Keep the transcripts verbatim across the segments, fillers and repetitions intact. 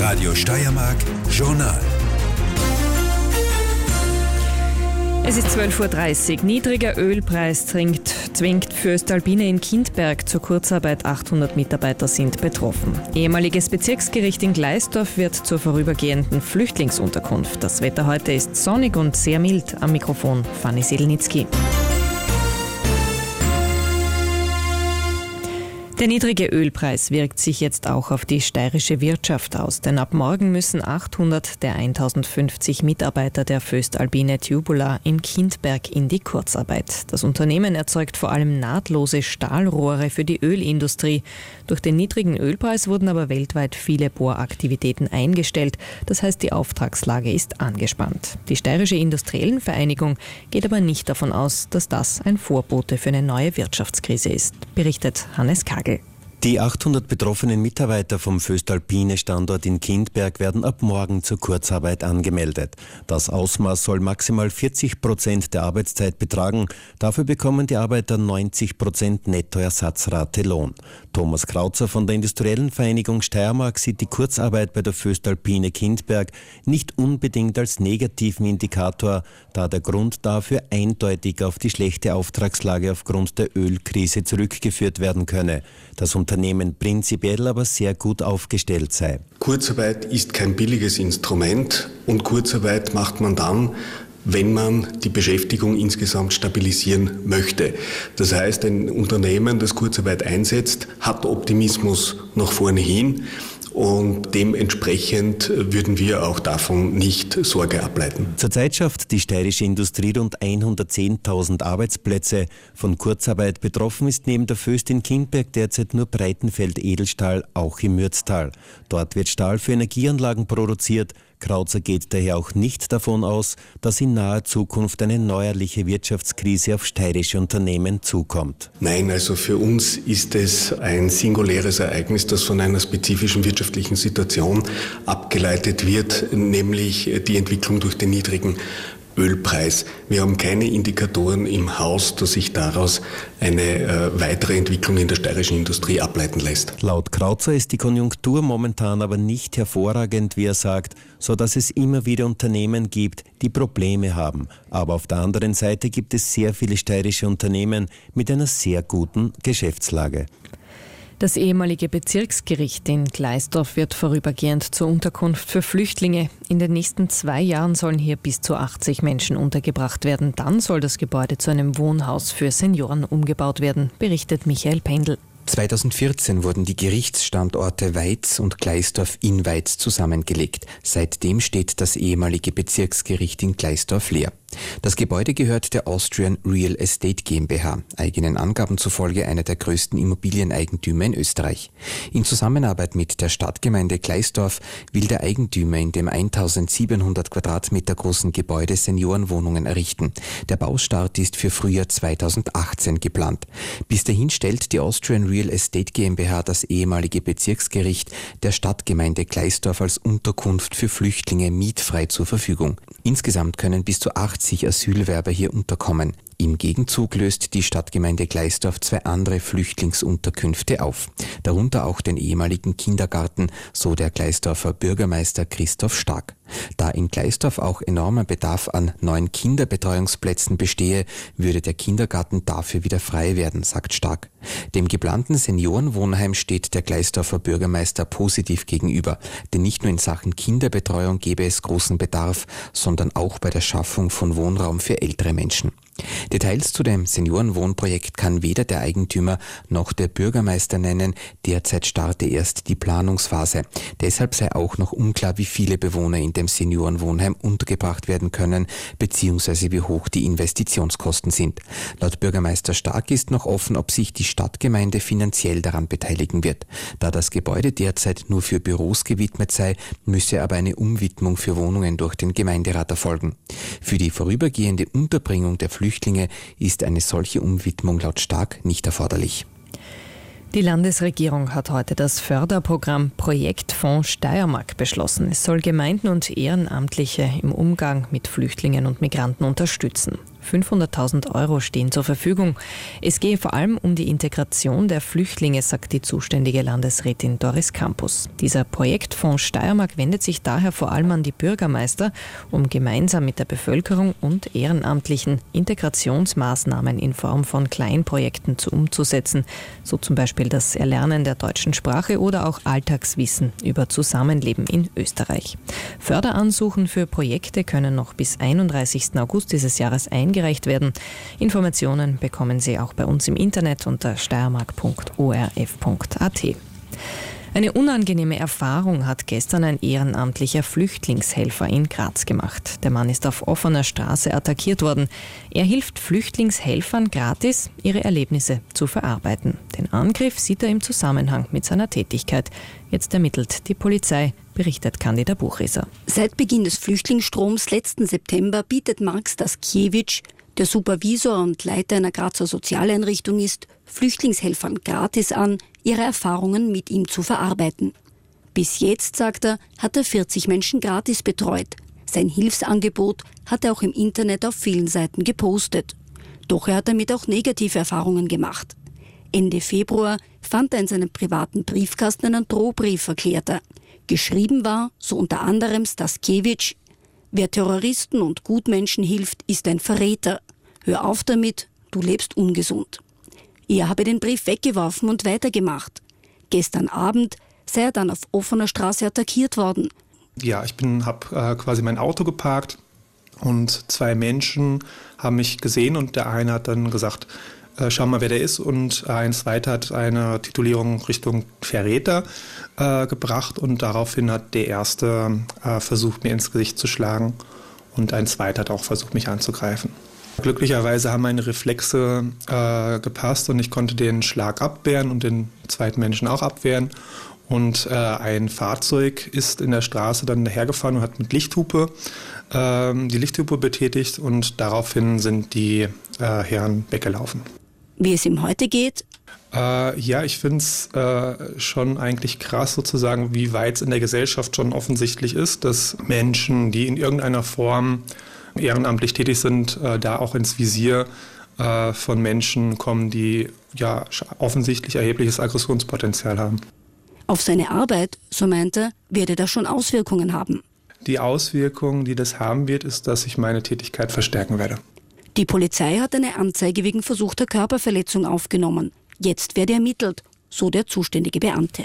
Radio Steiermark Journal. Es ist zwölf Uhr dreißig. Niedriger Ölpreis zwingt, zwingt voestalpine in Kindberg zur Kurzarbeit. achthundert Mitarbeiter sind betroffen. Ehemaliges Bezirksgericht in Gleisdorf wird zur vorübergehenden Flüchtlingsunterkunft. Das Wetter heute ist sonnig und sehr mild. Am Mikrofon Fanny Sedelnitzky. Der niedrige Ölpreis wirkt sich jetzt auch auf die steirische Wirtschaft aus, denn ab morgen müssen achthundert der tausendfünfzig Mitarbeiter der voestalpine Tubular in Kindberg in die Kurzarbeit. Das Unternehmen erzeugt vor allem nahtlose Stahlrohre für die Ölindustrie. Durch den niedrigen Ölpreis wurden aber weltweit viele Bohraktivitäten eingestellt. Das heißt, die Auftragslage ist angespannt. Die Steirische Industriellenvereinigung geht aber nicht davon aus, dass das ein Vorbote für eine neue Wirtschaftskrise ist, berichtet Hannes Kagel. Die achthundert betroffenen Mitarbeiter vom voestalpine-Standort in Kindberg werden ab morgen zur Kurzarbeit angemeldet. Das Ausmaß soll maximal vierzig Prozent der Arbeitszeit betragen. Dafür bekommen die Arbeiter neunzig Prozent Nettoersatzrate Lohn. Thomas Krauzer von der Industriellen Vereinigung Steiermark sieht die Kurzarbeit bei der voestalpine Kindberg nicht unbedingt als negativen Indikator, da der Grund dafür eindeutig auf die schlechte Auftragslage aufgrund der Ölkrise zurückgeführt werden könne. Das Unternehmen prinzipiell aber sehr gut aufgestellt sei. Kurzarbeit ist kein billiges Instrument und Kurzarbeit macht man dann, wenn man die Beschäftigung insgesamt stabilisieren möchte. Das heißt, ein Unternehmen, das Kurzarbeit einsetzt, hat Optimismus nach vorne hin. Und dementsprechend würden wir auch davon nicht Sorge ableiten. Zurzeit schafft die steirische Industrie rund hundertzehntausend Arbeitsplätze. Von Kurzarbeit betroffen ist neben der Voest in Kindberg derzeit nur Breitenfeld Edelstahl, auch im Mürztal. Dort wird Stahl für Energieanlagen produziert. Krauzer geht daher auch nicht davon aus, dass in naher Zukunft eine neuerliche Wirtschaftskrise auf steirische Unternehmen zukommt. Nein, also für uns ist es ein singuläres Ereignis, das von einer spezifischen wirtschaftlichen Situation abgeleitet wird, nämlich die Entwicklung durch den niedrigen Ölpreis. Wir haben keine Indikatoren im Haus, dass sich daraus eine äh, weitere Entwicklung in der steirischen Industrie ableiten lässt. Laut Krauzer ist die Konjunktur momentan aber nicht hervorragend, wie er sagt, so dass es immer wieder Unternehmen gibt, die Probleme haben. Aber auf der anderen Seite gibt es sehr viele steirische Unternehmen mit einer sehr guten Geschäftslage. Das ehemalige Bezirksgericht in Gleisdorf wird vorübergehend zur Unterkunft für Flüchtlinge. In den nächsten zwei Jahren sollen hier bis zu achtzig Menschen untergebracht werden. Dann soll das Gebäude zu einem Wohnhaus für Senioren umgebaut werden, berichtet Michael Pendl. zweitausendvierzehn wurden die Gerichtsstandorte Weiz und Gleisdorf in Weiz zusammengelegt. Seitdem steht das ehemalige Bezirksgericht in Gleisdorf leer. Das Gebäude gehört der Austrian Real Estate GmbH, eigenen Angaben zufolge einer der größten Immobilieneigentümer in Österreich. In Zusammenarbeit mit der Stadtgemeinde Gleisdorf will der Eigentümer in dem eintausendsiebenhundert Quadratmeter großen Gebäude Seniorenwohnungen errichten. Der Baustart ist für Frühjahr zweitausendachtzehn geplant. Bis dahin stellt die Austrian Real Estate GmbH das ehemalige Bezirksgericht der Stadtgemeinde Gleisdorf als Unterkunft für Flüchtlinge mietfrei zur Verfügung. Insgesamt können bis zu achtzig Asylwerber hier unterkommen. Im Gegenzug löst die Stadtgemeinde Gleisdorf zwei andere Flüchtlingsunterkünfte auf, darunter auch den ehemaligen Kindergarten, so der Gleisdorfer Bürgermeister Christoph Stark. Da in Gleisdorf auch enormer Bedarf an neuen Kinderbetreuungsplätzen bestehe, würde der Kindergarten dafür wieder frei werden, sagt Stark. Dem geplanten Seniorenwohnheim steht der Gleisdorfer Bürgermeister positiv gegenüber, denn nicht nur in Sachen Kinderbetreuung gäbe es großen Bedarf, sondern auch bei der Schaffung von Wohnraum für ältere Menschen. Details zu dem Seniorenwohnprojekt kann weder der Eigentümer noch der Bürgermeister nennen. Derzeit starte erst die Planungsphase. Deshalb sei auch noch unklar, wie viele Bewohner in dem Seniorenwohnheim untergebracht werden können, beziehungsweise wie hoch die Investitionskosten sind. Laut Bürgermeister Stark ist noch offen, ob sich die Stadtgemeinde finanziell daran beteiligen wird. Da das Gebäude derzeit nur für Büros gewidmet sei, müsse aber eine Umwidmung für Wohnungen durch den Gemeinderat erfolgen. Für die vorübergehende Unterbringung der Flüchtlinge ist eine solche Umwidmung laut Stark nicht erforderlich. Die Landesregierung hat heute das Förderprogramm Projektfonds Steiermark beschlossen. Es soll Gemeinden und Ehrenamtliche im Umgang mit Flüchtlingen und Migranten unterstützen. fünfhunderttausend Euro stehen zur Verfügung. Es gehe vor allem um die Integration der Flüchtlinge, sagt die zuständige Landesrätin Doris Campus. Dieser Projektfonds Steiermark wendet sich daher vor allem an die Bürgermeister, um gemeinsam mit der Bevölkerung und Ehrenamtlichen Integrationsmaßnahmen in Form von Kleinprojekten zu umzusetzen, so zum Beispiel das Erlernen der deutschen Sprache oder auch Alltagswissen über Zusammenleben in Österreich. Förderansuchen für Projekte können noch bis einunddreißigsten August dieses Jahres eingereicht werden. Informationen bekommen Sie auch bei uns im Internet unter steiermark punkt o r f punkt a t. Eine unangenehme Erfahrung hat gestern ein ehrenamtlicher Flüchtlingshelfer in Graz gemacht. Der Mann ist auf offener Straße attackiert worden. Er hilft Flüchtlingshelfern gratis, ihre Erlebnisse zu verarbeiten. Den Angriff sieht er im Zusammenhang mit seiner Tätigkeit. Jetzt ermittelt die Polizei, berichtet Candida Buchreser. Seit Beginn des Flüchtlingsstroms letzten September bietet Mark Staskiewicz, der Supervisor und Leiter einer Grazer Sozialeinrichtung ist, Flüchtlingshelfern gratis an, ihre Erfahrungen mit ihm zu verarbeiten. Bis jetzt, sagt er, hat er vierzig Menschen gratis betreut. Sein Hilfsangebot hat er auch im Internet auf vielen Seiten gepostet. Doch er hat damit auch negative Erfahrungen gemacht. Ende Februar fand er in seinem privaten Briefkasten einen Drohbrief, erklärt er. Geschrieben war, so unter anderem Staskiewicz: Wer Terroristen und Gutmenschen hilft, ist ein Verräter. Hör auf damit, du lebst ungesund. Er habe den Brief weggeworfen und weitergemacht. Gestern Abend sei er dann auf offener Straße attackiert worden. Ja, ich bin, habe äh, quasi mein Auto geparkt und zwei Menschen haben mich gesehen und der eine hat dann gesagt, äh, schau mal, wer der ist, und ein zweiter hat eine Titulierung Richtung Verräter äh, gebracht und daraufhin hat der erste äh, versucht, mir ins Gesicht zu schlagen und ein zweiter hat auch versucht, mich anzugreifen. Glücklicherweise haben meine Reflexe äh, gepasst und ich konnte den Schlag abwehren und den zweiten Menschen auch abwehren. Und äh, ein Fahrzeug ist in der Straße dann dahergefahren und hat mit Lichthupe äh, die Lichthupe betätigt und daraufhin sind die äh, Herren weggelaufen. Wie es ihm heute geht? Äh, ja, ich finde es äh, schon eigentlich krass sozusagen, wie weit es in der Gesellschaft schon offensichtlich ist, dass Menschen, die in irgendeiner Form ehrenamtlich tätig sind, äh, da auch ins Visier äh, von Menschen kommen, die ja offensichtlich erhebliches Aggressionspotenzial haben. Auf seine Arbeit, so meint er, werde das schon Auswirkungen haben. Die Auswirkung, die das haben wird, ist, dass ich meine Tätigkeit verstärken werde. Die Polizei hat eine Anzeige wegen versuchter Körperverletzung aufgenommen. Jetzt werde ermittelt, so der zuständige Beamte.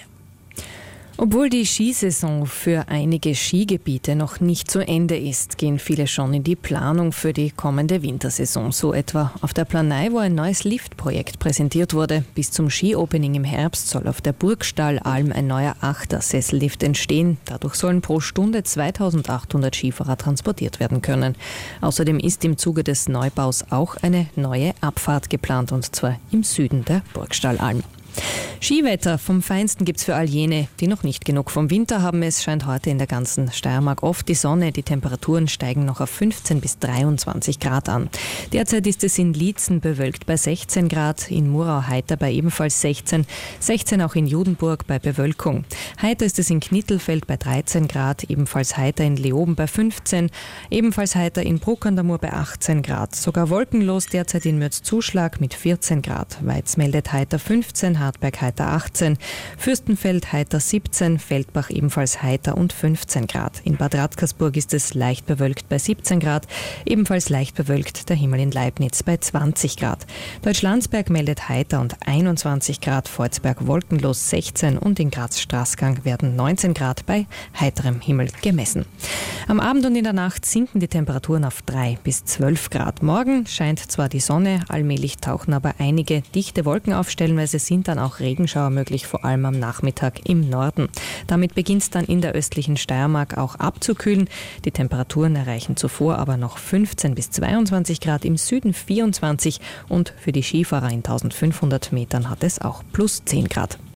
Obwohl die Skisaison für einige Skigebiete noch nicht zu Ende ist, gehen viele schon in die Planung für die kommende Wintersaison. So etwa auf der Planei, wo ein neues Liftprojekt präsentiert wurde. Bis zum Ski-Opening im Herbst soll auf der Burgstallalm ein neuer Achter-Sessellift entstehen. Dadurch sollen pro Stunde zweitausendachthundert Skifahrer transportiert werden können. Außerdem ist im Zuge des Neubaus auch eine neue Abfahrt geplant, und zwar im Süden der Burgstallalm. Skiwetter vom Feinsten gibt's für all jene, die noch nicht genug vom Winter haben. Es scheint heute in der ganzen Steiermark oft die Sonne. Die Temperaturen steigen noch auf fünfzehn bis dreiundzwanzig Grad an. Derzeit ist es in Liezen bewölkt bei sechzehn Grad, in Murau heiter bei ebenfalls sechzehn, sechzehn auch in Judenburg bei Bewölkung. Heiter ist es in Knittelfeld bei dreizehn Grad, ebenfalls heiter in Leoben bei fünfzehn, ebenfalls heiter in Bruck an der Mur bei achtzehn Grad. Sogar wolkenlos derzeit in Mürzzuschlag mit vierzehn Grad. Weiz meldet heiter fünfzehn, Hartberg heiter achtzehn, Fürstenfeld heiter siebzehn, Feldbach ebenfalls heiter und fünfzehn Grad. In Bad Radkersburg ist es leicht bewölkt bei siebzehn Grad, ebenfalls leicht bewölkt der Himmel in Leibniz bei zwanzig Grad. Deutschlandsberg meldet heiter und einundzwanzig Grad, Volzberg wolkenlos sechzehn und in Graz-Straßgang werden neunzehn Grad bei heiterem Himmel gemessen. Am Abend und in der Nacht sinken die Temperaturen auf drei bis zwölf Grad. Morgen scheint zwar die Sonne, allmählich tauchen aber einige dichte Wolken auf, stellenweise sind dann auch Regenschauer möglich, vor allem am Nachmittag im Norden. Damit beginnt es dann in der östlichen Steiermark auch abzukühlen. Die Temperaturen erreichen zuvor aber noch fünfzehn bis zweiundzwanzig Grad, im Süden vierundzwanzig und für die Skifahrer in eintausendfünfhundert Metern hat es auch plus zehn Grad.